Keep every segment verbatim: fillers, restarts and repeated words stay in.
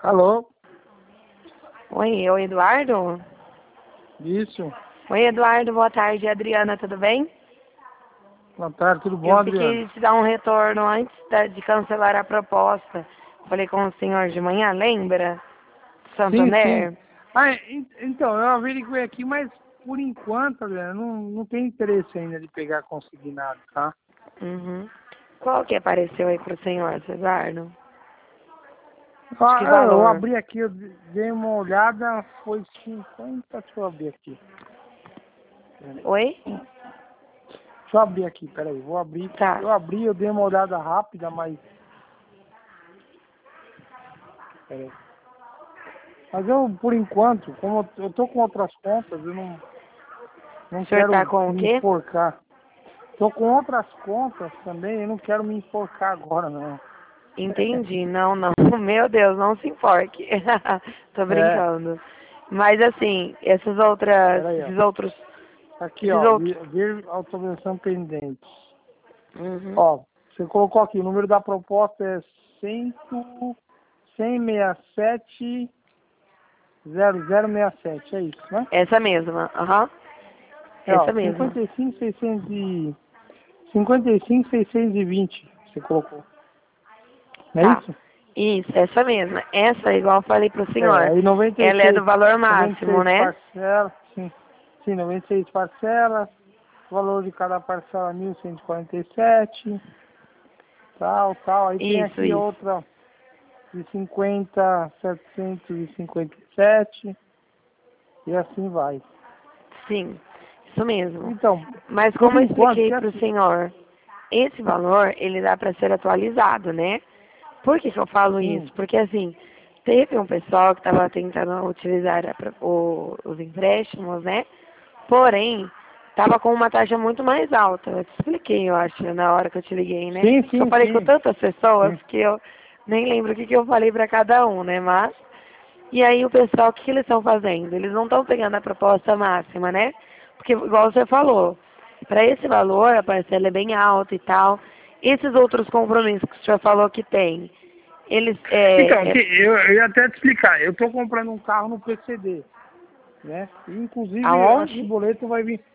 Alô? Oi, oi, Eduardo? Isso. Oi, Eduardo, boa tarde. Adriana, tudo bem? Boa tarde, tudo bom, Eu Adriano? fiquei de te dar um retorno antes da- de cancelar a proposta. Falei com o senhor de manhã, lembra? Sim, sim. Santander? Ah, en- então, eu averiguei aqui, mas por enquanto, Adriano, não, não tem interesse ainda de pegar consignado, tá? Uhum. Qual que apareceu aí pro senhor, Eduardo? De que Ah, eu valor? abri aqui, eu dei uma olhada, foi cinquenta, deixa eu abrir aqui. Peraí. Oi? Deixa eu abrir aqui, peraí, vou abrir. Tá. Eu abri, eu dei uma olhada rápida, mas... Peraí. Mas eu, por enquanto, como eu eu tô com outras contas, eu não, não O senhor tá quero com o me quê? enforcar. Tô com outras contas também, eu não quero me enforcar agora, não. Entendi. Não, não. Meu Deus, não se enforque. Tô É, brincando. Mas assim, essas outras, peraí, ó. esses outros, Aqui, esses ó, outros. vi- ver autorização pendente. Uhum. Ó, você colocou aqui, o número da proposta é cem, cem e sessenta e sete, zero zero seis sete, é isso, né? Essa mesma, aham. É, ó, Essa mesma. cinquenta e cinco, seiscentos e... cinquenta e cinco, seiscentos e vinte, você colocou. Não é Tá. isso? Isso, essa mesma. Essa, igual eu falei pro É, senhor, aí noventa e ela é seis, do valor noventa e máximo, seis né? parcelas, sim, sim, noventa e seis parcelas, o valor de cada parcela mil cento e quarenta e sete, tal, tal. Aí tem Isso, aqui isso. outra de cinquenta, setecentos e cinquenta e sete, e assim vai. Sim, isso mesmo. Então, Mas por como eu enquanto, expliquei que pro assim, senhor, esse valor, ele dá para ser atualizado, né? Por que que eu falo isso? sim, Porque assim, teve um pessoal que estava tentando utilizar a pro- o- os empréstimos, né? Porém, estava com uma taxa muito mais alta. Eu te expliquei, eu acho, na hora que eu te liguei, né? sim, Eu sim, falei com sim, tantas pessoas sim. que eu nem lembro o que, que eu falei para cada um, né? Mas, e aí o pessoal, o que, que eles estão fazendo? Eles não estão pegando a proposta máxima, né? Porque, igual você falou, para esse valor, a parcela é bem alta e tal. Esses outros compromissos que o senhor falou que tem, eles, Então, é, que é, eu, eu ia até te explicar, eu tô comprando um carro no P C D, né? E, inclusive, eu acho que o aonde? boleto vai vir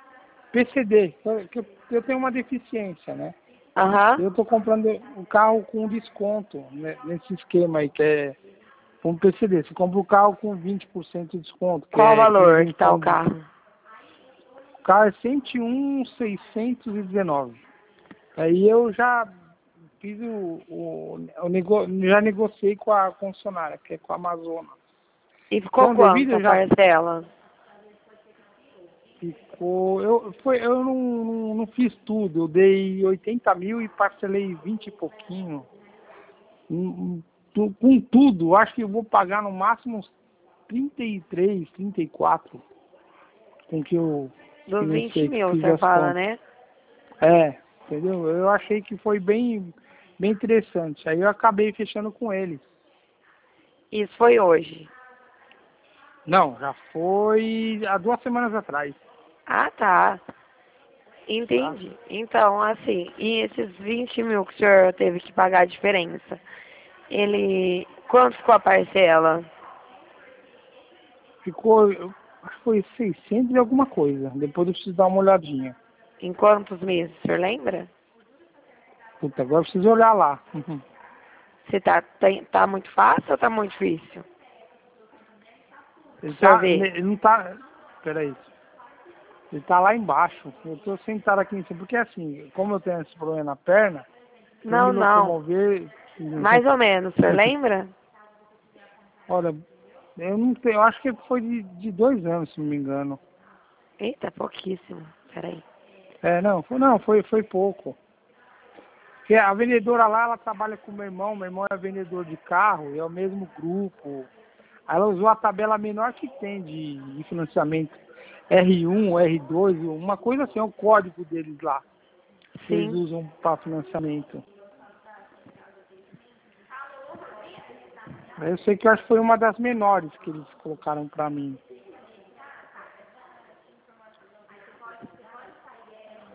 P C D, eu, que eu eu tenho uma deficiência, né? Aham. Eu tô comprando o carro com desconto, né, nesse esquema aí, que é um P C D. Você compra o carro com vinte por cento de desconto, que Qual o é valor que tá o isenção de... carro? O carro é cento e um mil seiscentos e dezenove. Aí eu já fiz o... o, o nego, já negociei com a concessionária, que é com a Amazônia. E ficou Então, devido quanto a eu já parcela? ficou... Eu, foi, eu não, não, não fiz tudo, eu dei oitenta mil e parcelei vinte e pouquinho. Hum, tu- Com tudo, acho que eu vou pagar no máximo uns trinta e três, trinta e quatro com que eu Dos vinte financei, que eu mil, o fiz senhor as fala, contas. né? É, entendeu? Eu achei que foi bem, bem interessante. Aí eu acabei fechando com eles. Isso foi hoje. Não, já foi há duas semanas atrás, Ah, tá. tá? Entendi. Então, assim, e esses vinte mil que o senhor teve que pagar a diferença? Ele. Quanto ficou a parcela? Ficou, eu acho que foi seiscentos e alguma coisa. Depois eu preciso dar uma olhadinha. Em quantos meses? O senhor lembra? Puta, agora eu preciso olhar lá. Se tá, tem, tá muito fácil ou tá muito difícil? Ele O senhor tá, vê? ele não tá, peraí. Ele tá lá embaixo. Eu tô sentado aqui em cima. Porque assim, como eu tenho esse problema na perna, pra eu me Não, não. locomover. Mais ou menos, o senhor lembra? Olha, eu não tenho. Eu acho que foi de, de dois anos, se não me engano. Eita, pouquíssimo. Peraí. É, não, foi, não, foi, foi pouco. Porque a vendedora lá, ela trabalha com o meu irmão. Meu irmão é vendedor de carro e é o mesmo grupo. Aí ela usou a tabela menor que tem de, de financiamento. R um, R dois, uma coisa assim, é o código deles lá, que eles Sim. usam para financiamento. Eu sei que eu acho que foi uma das menores que eles colocaram pra mim.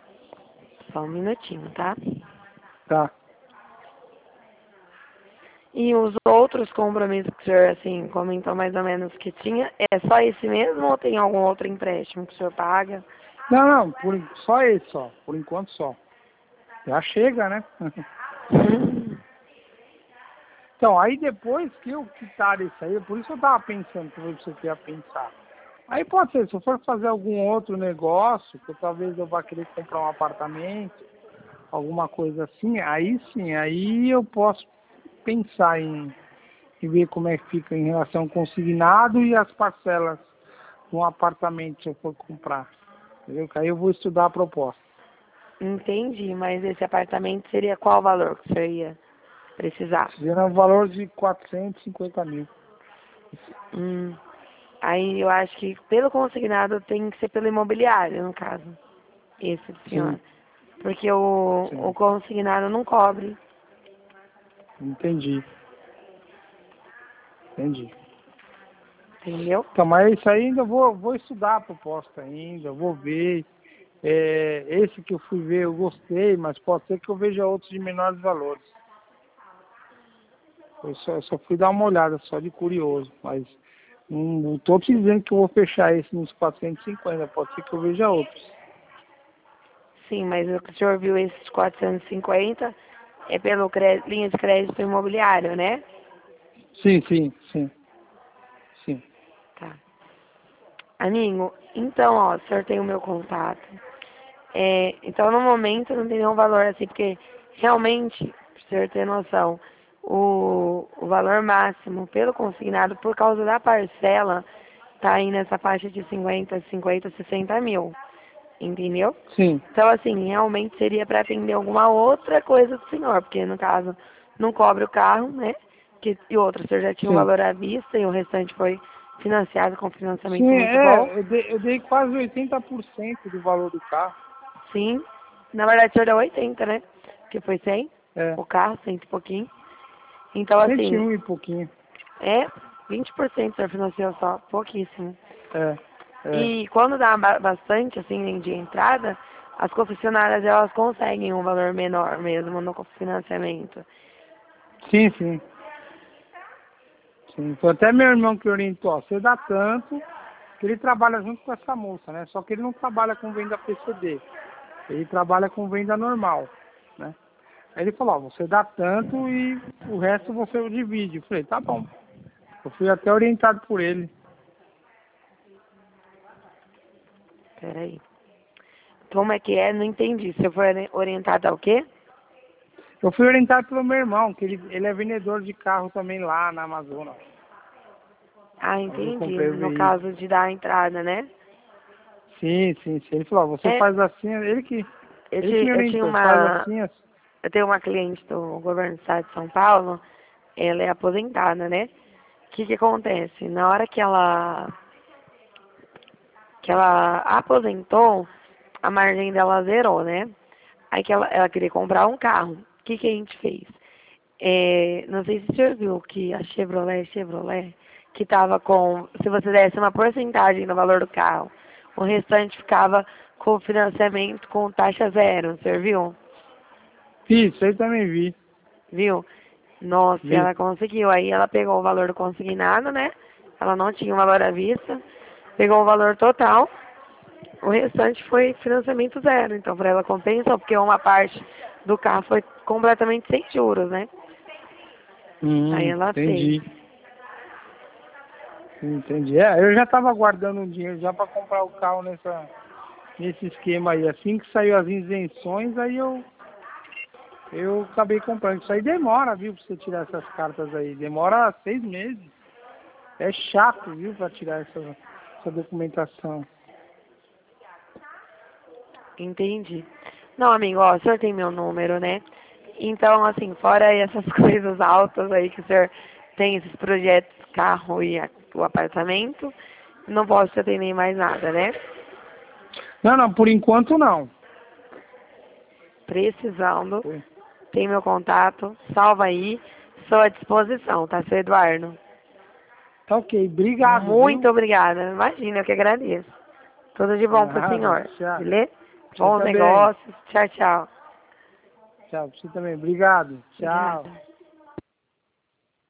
Só um minutinho, tá? Tá. E os outros compromissos que o senhor, assim, comentou mais ou menos que tinha, é só esse mesmo ou tem algum outro empréstimo que o senhor paga? Não, não, por, en- só esse só, por enquanto só. Já chega, né? Hum, Então, aí depois que eu quitar isso aí, por isso eu tava pensando que você ia pensar. Aí pode ser, se eu for fazer algum outro negócio, que eu, talvez eu vá querer comprar um apartamento, alguma coisa assim, aí sim, aí eu posso pensar em, em ver como é que fica em relação ao consignado e as parcelas de um apartamento se eu for comprar. Entendeu? Que aí eu vou estudar a proposta. entendi, mas esse apartamento seria qual o valor que o senhor ia precisar? Seria um valor de quatrocentos e cinquenta mil. Hum, aí eu acho que pelo consignado tem que ser pelo imobiliário, no caso, esse do Sim, senhor. Porque o, o sim, consignado não cobre, entendi, entendi. entendeu? Então, mas isso aí ainda vou, vou estudar a proposta ainda, vou ver. É, esse que eu fui ver eu gostei, mas pode ser que eu veja outros de menores valores. Eu só, eu só fui dar uma olhada, só de curioso, mas não estou te dizendo que eu vou fechar esse nos quatrocentos e cinquenta, pode ser que eu veja outros. Sim, mas o senhor viu esses quatrocentos e cinquenta é pelo cre... linha de crédito imobiliário, né? Sim, sim, sim, sim, Tá. Amigo, então, ó, o senhor tem o meu contato. É, então, no momento, não tem nenhum valor assim, porque realmente, para o senhor ter noção, o, o valor máximo pelo consignado, por causa da parcela, tá aí nessa faixa de cinquenta, cinquenta, sessenta mil. Entendeu? sim, Então, assim, realmente seria para atender alguma outra coisa do senhor, porque no caso não cobre o carro, né? Que, e outra, o senhor já tinha um sim. valor à vista e o restante foi financiado com Sim, financiamento muito bom. é, eu dei, eu dei quase oitenta por cento do valor do carro. Sim. Na verdade, o senhor deu oitenta, né? Que foi cem, É, o carro, cento e pouquinho. Então, cento e assim, um e pouquinho. é vinte por cento o senhor financiou só, pouquíssimo. É, é. E quando dá ba- bastante, assim, de entrada, as concessionárias, elas conseguem um valor menor mesmo no financiamento. Sim, sim. Sim, foi até meu irmão que orientou, ó, você dá tanto, que ele trabalha junto com essa moça, né? Só que ele não trabalha com venda P C D, ele trabalha com venda normal, né? Aí ele falou, ó, você dá tanto e o resto você divide. Eu falei, tá bom. Eu fui até orientado por ele. Peraí. Como é que é? Não entendi. Você foi ori- orientada ao quê? Eu fui orientado pelo meu irmão, que ele, ele é vendedor de carro também lá na Amazonas, Ah, onde eu entendi. comprei o No veículo. caso de dar a entrada, né? Sim, sim, sim. Ele falou, ó, você É, faz assim, ele que, eu, ele que ti- me eu tinha orientou, faz uma... assim, assim. Eu tenho uma cliente do governo do estado de São Paulo, ela é aposentada, né? O que que acontece? Na hora que ela que ela aposentou, a margem dela zerou, né? Aí que ela, ela queria comprar um carro. O que que a gente fez? É, não sei se você viu que a Chevrolet, Chevrolet, que tava com, se você desse uma porcentagem no valor do carro, o restante ficava com financiamento com taxa zero, você viu? Isso, aí também vi, Viu? Nossa, e vi. ela conseguiu. Aí ela pegou o valor do consignado, né? Ela não tinha o valor à vista, pegou o valor total. O restante foi financiamento zero. Então, para ela compensou, porque uma parte do carro foi completamente sem juros, né? Aí Hum, ela fez. entendi, entendi. É, eu já estava guardando um dinheiro já para comprar o carro nessa, nesse esquema aí. Assim que saiu as isenções, aí eu, eu acabei comprando. Isso aí demora, viu, para você tirar essas cartas aí. Demora seis meses. É chato, viu, para tirar essa, essa documentação. Entendi. Não, amigo, ó, o senhor tem meu número, né? Então, assim, fora essas coisas altas aí que o senhor tem, esses projetos, carro e a- o apartamento, não posso te atender em mais nada, né? Não, não, por enquanto não. Precisando, Foi. tem meu contato, salva aí, sou à disposição, tá, seu Eduardo? Tá ok, obrigado, Muito viu? obrigada, imagina, eu que agradeço. Tudo de bom pro Nada, senhor, tchau. beleza? Você Bons também. negócios, tchau, tchau. Tchau, você também. Obrigado. Tchau. Obrigada.